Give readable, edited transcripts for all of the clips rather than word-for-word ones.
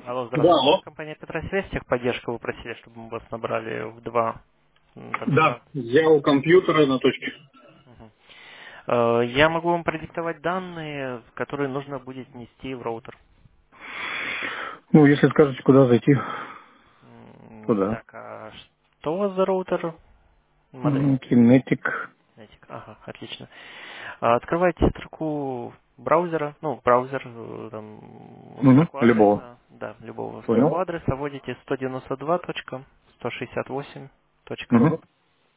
Алло, Да, здравствуйте. алло. Компания Петросвязь, техподдержка, вы просили, чтобы мы вас набрали в два Да, консультанта. я у компьютера на точке. Мгм. Я могу вам продиктовать данные, которые нужно будет нести в роутер. Ну, если скажете, куда зайти, туда. Так, а что у вас за роутер? Модель? Кинетик. Знаете, ага, отлично. Открывайте строку браузера, ну, браузер, строку Любого. адреса, да, любого строку Понял? адреса, вводите 192.168.ру. Угу.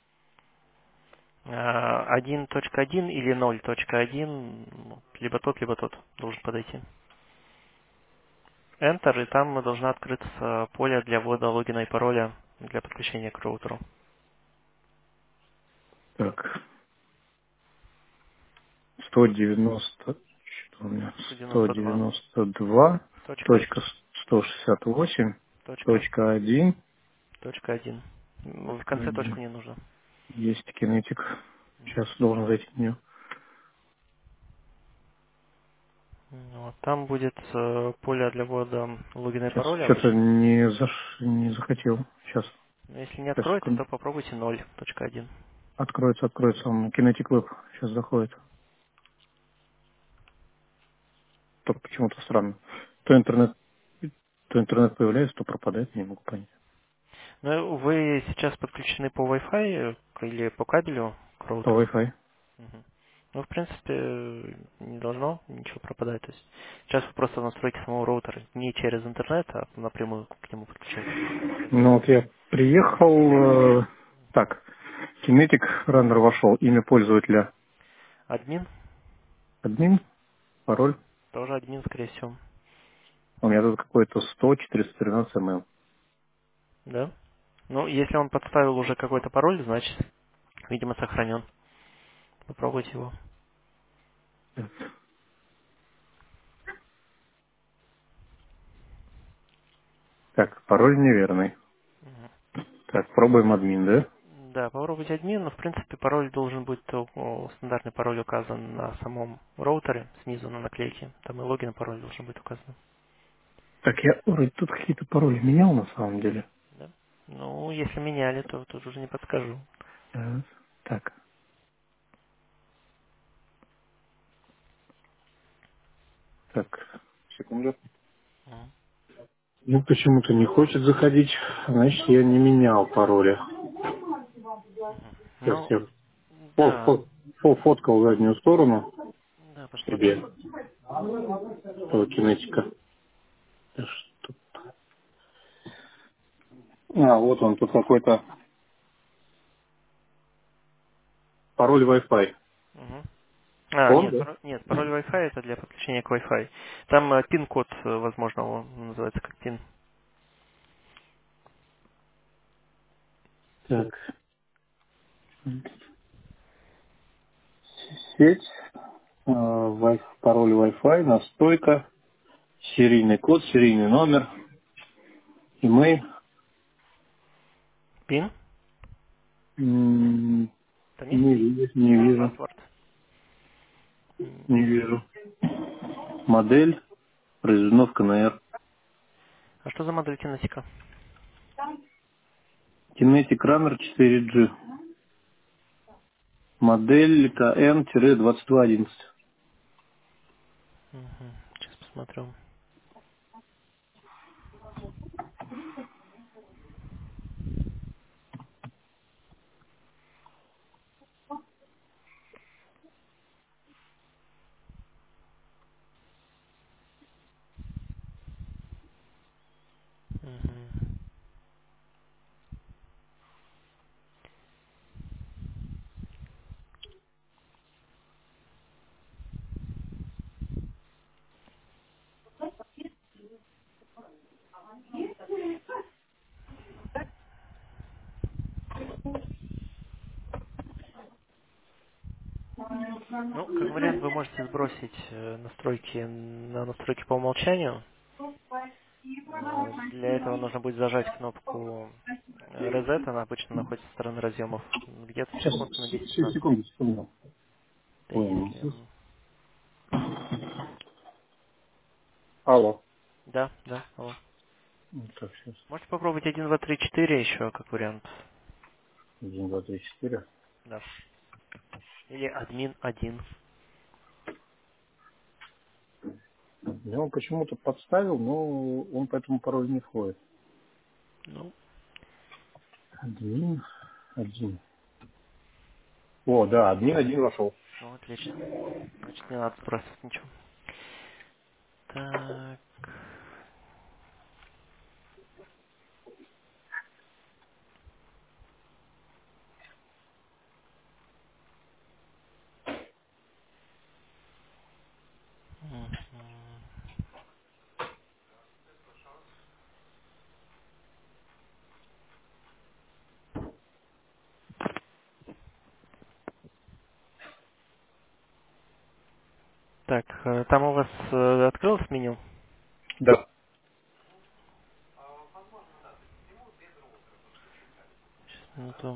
1.1 или 0.1, либо тот должен подойти. Enter, и там должна открыться поле для ввода логина и пароля для подключения к роутеру. Так, 190, что у меня, 192. 192, Точка. точка 168, Точка. точка 1, Точка 1. В точка конце точку 1. не нужно. Есть кинетик. Сейчас должен зайти в нее. Вот, там будет поле для ввода логина и Сейчас пароля что-то обычно. не захотел. Сейчас, Но если не сейчас, откроется, секунду. то попробуйте 0.1. Откроется он. Кинетик веб сейчас заходит. Только почему-то странно. То интернет, то интернет появляется, то пропадает, не могу понять. Ну, вы сейчас подключены по Wi-Fi или по кабелю к По роутеру? Wi-Fi. Мгм. Ну, в принципе, не должно ничего пропадать. То есть сейчас вы просто в настройки самого роутера не через интернет, а напрямую к нему подключаетесь. Ну вот я приехал, так, Kinetic Runner вошел, имя пользователя Админ, админ, пароль. тоже админ, скорее всего. У меня тут какой-то 100 413 ml. Да? Ну, если он подставил уже какой-то пароль, значит, видимо, сохранен. Попробуйте его. Так, пароль неверный. Мгм. Так, пробуем админ, да? Да, попробуйте админ, но в принципе пароль должен быть стандартный пароль указан на самом роутере, снизу на наклейке. Там и логин и пароль должен быть указан. Так, я вроде тут какие-то пароли менял на самом деле. Да? Ну, если меняли, то тут уже не подскажу. Так, так, секунду. Мгм. Ну, почему-то не хочет заходить, значит, я не менял пароли. Сейчас Ну, я да, фоткал заднюю сторону да, посмотрю. себе, этого кинетика. Да что- А, вот он, тут какой-то пароль Wi-Fi. Мгм. Он, Нет, да? нет, пароль Wi-Fi это для подключения к Wi-Fi. Там пин-код, возможно, он называется как пин. Так, сеть, пароль Wi-Fi, настройка, серийный код, серийный номер, имейл. Пин? М, Там есть Не пин? вижу, не вижу, Паспорт? не вижу. Модель произведена в КНР. А что за модель кинетика? Kinetic Runner 4G. Модель КН-2211. Мгм. Сейчас посмотрю. Мгм. Ну, как вариант, вы можете сбросить настройки на настройки по умолчанию. Для этого нужно будет зажать кнопку Reset, она обычно находится со стороны разъемов где-то Сейчас, секунд на 10-15. секунду. Да Ой, если... Алло. Да, алло. Ну, так, сейчас. Можете попробовать 1, 2, 3, 4 еще, как вариант. 1, 2, 3, 4. Да. Или админ 1. Я он почему-то подставил, но он по этому паролю не входит. Ну, Админ 1. О, да, админ 1 вошел. ну, отлично. Значит, не надо сбрасывать ничего. Так. Мгм. Так, там у вас открылось меню? Да. Сейчас, минуту.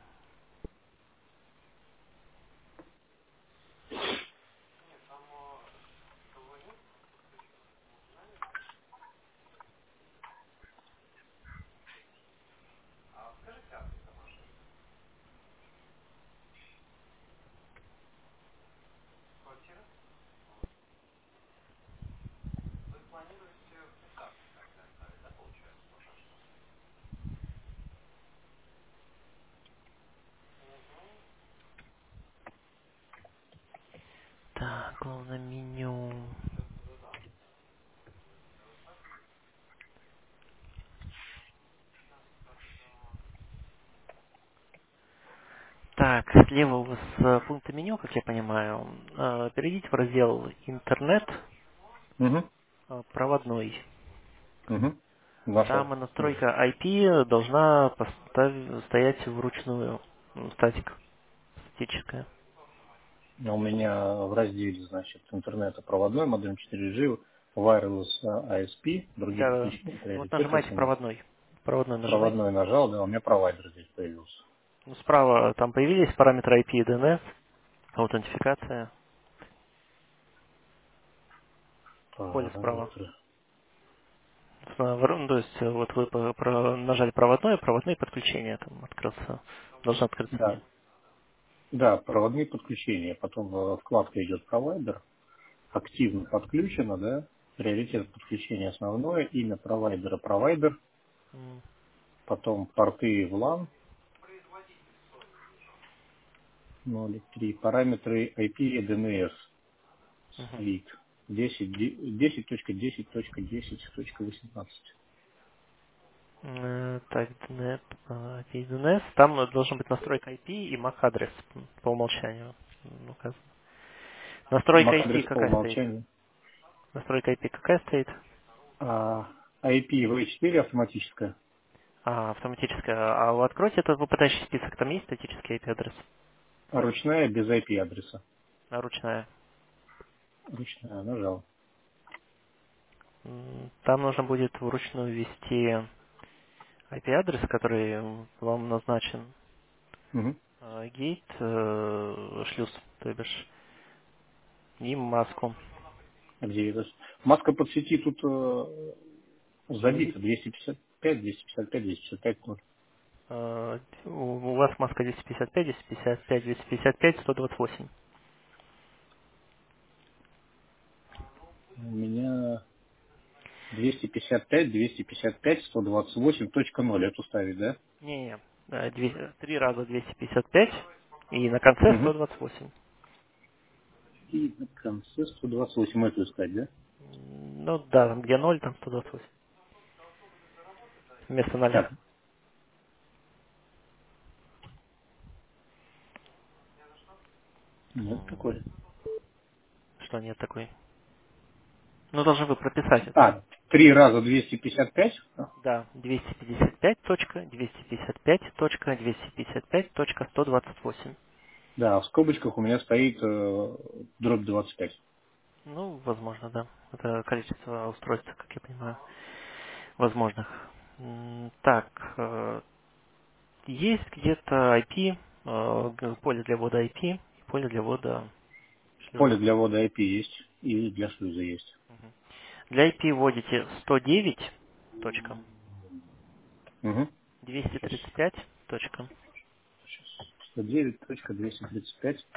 Так, главное меню. Так, слева у вас пункты меню, как я понимаю. Перейдите в раздел «Интернет», Угу. «Проводной». Угу. Нашел. Там настройка IP должна стоять вручную, статическая. У меня в разделе, значит, интернета проводной, модем 4G, wireless ISP, другие Да, подключения, вот приоритет нажимайте SMS. «Проводной». «Проводной» нажимайте. Проводной нажал, да, у меня провайдер здесь появился. Ну, справа там появились параметры IP и DNS, аутентификация. В поле справа. Параметры. Ну, то есть вот вы нажали «Проводной», «Проводные подключения», там открылся, должно открыться меню. Да, да, проводные подключения. Потом вкладка идет провайдер, активно подключено, да, приоритет подключения основное, имя провайдера провайдер, М, потом порты в LAN, 0.3, параметры IP и DNS, мгм. suite, 10.10.10.10.18. Так, DNS. Там должен быть настройка IP и MAC-адрес по умолчанию. Указано. Настройка IP MAC-адрес по какая стоит? умолчанию. Настройка IP какая стоит? А IP-V4 автоматическая, Автоматическая. А вы откройте этот выпадающий список, там есть статический IP-адрес? ручная без IP-адреса. Ручная. Ручная, нажал. Там нужно будет вручную ввести IP-адрес, который вам назначен. Мгм. Гейт, шлюз, то бишь, и маску. А где это? Маска под сети тут Не забита 255, 255, 255, 0. У вас маска 255, 255, 255, 128. У меня 255, 255, 128.0. Эту ставить, да? Не-не, 3 раза 255 и на конце Угу. 128. И на конце 128 эту искать, да? Ну да, там где 0, там 128. Вместо 0. Так, нет такой. Что нет такой? Ну, должны вы прописать это. А, 3 раза 255? Да, 255 точка, 255 точка, 255 точка, 128. Да, в скобочках у меня стоит дробь 25. Ну, возможно, да. Это количество устройств, как я понимаю, возможных. Так, есть где-то IP, поле для ввода IP и поле для ввода Поле шлюза. для ввода IP есть и для шлюза есть. Для IP вводите Угу. Сейчас. 109.235. Сейчас. 109.235.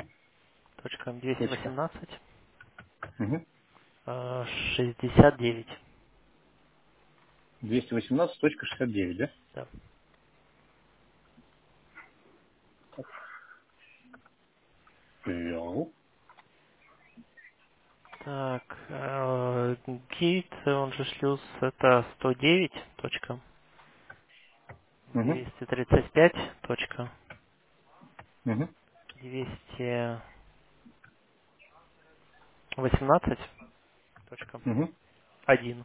218. Угу. 69. 218.69, да? Да. Ввел. Так, гейт, он же шлюз, это 109. Угу. 235. Угу. 218. Угу. 1.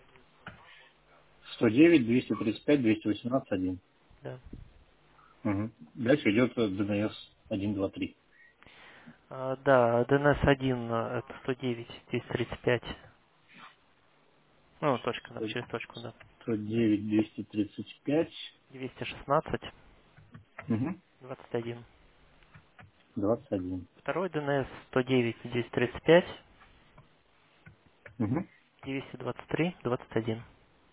109, 235, 218, 1. Да. Угу. Дальше идет DNS 1, 2, 3. Да, DNS-1 это 109, 235. Ну, точка, да, через точку, да. 109, 235. 216, Угу. 21. 21. Второй DNS 109, 235, Угу. 223, 21.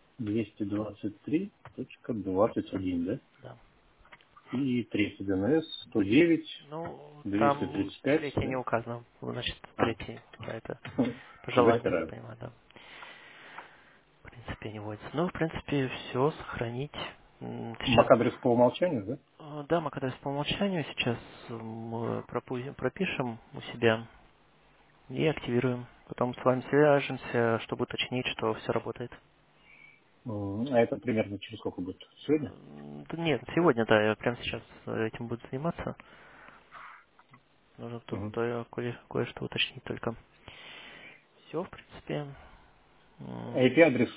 223.21, да? Да. И третий DNS 109, Ну, там 235, третья не да? указана. Значит, А, третий какая-то по желанию, я так забираю. понимаю, да. В принципе, не вводится. Ну, в принципе, все, сохранить. Сейчас, MAC-адрес по умолчанию, да? да, мы когда по умолчанию сейчас мы пропишем у себя и активируем. Потом с вами свяжемся, чтобы уточнить, что все работает. А это примерно через сколько будет? Сегодня? Да нет, сегодня, да, я прямо сейчас этим буду заниматься. Нужно тут Угу. кое-что уточнить только. Все, в принципе, IP-адрес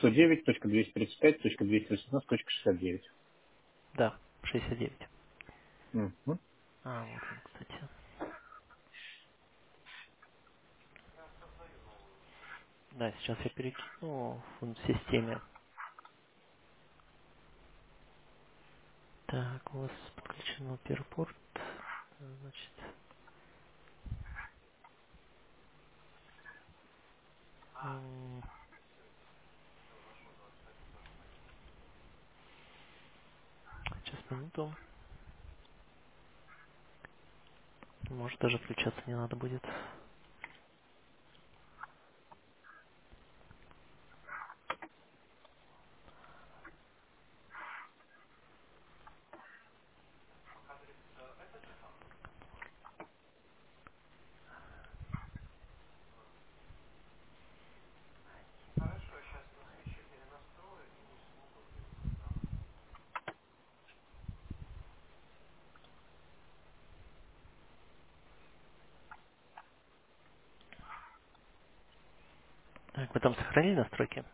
109.235.218.69. да, 69. Угу. Вот он, кстати. Да, сейчас я перекину в системе. Так, у вас подключен перпорт. Значит, м, сейчас минуту. Может даже включаться не надо будет. Так, вы там сохранили настройки?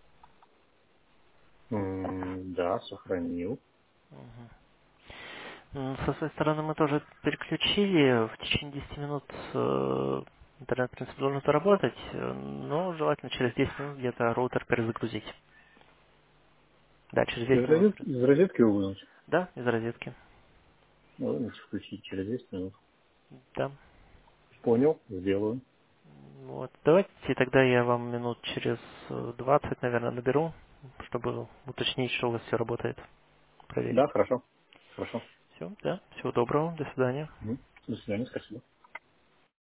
Да, сохранил. Мгм. Со своей стороны мы тоже переключили. В течение 10 минут интернет, в принципе, должен заработать, но желательно через 10 минут где-то роутер перезагрузить. Да, через 10 минут. Из розетки его вынуть? Да, из розетки. Ну, вынуть, включить через 10 минут. Да. Понял, сделаю. Вот. Давайте тогда я вам минут через 20, наверное, наберу, чтобы уточнить, что у вас все работает. Да, Проверить. хорошо. Хорошо. Все, да. Всего доброго. До свидания. До свидания, спасибо.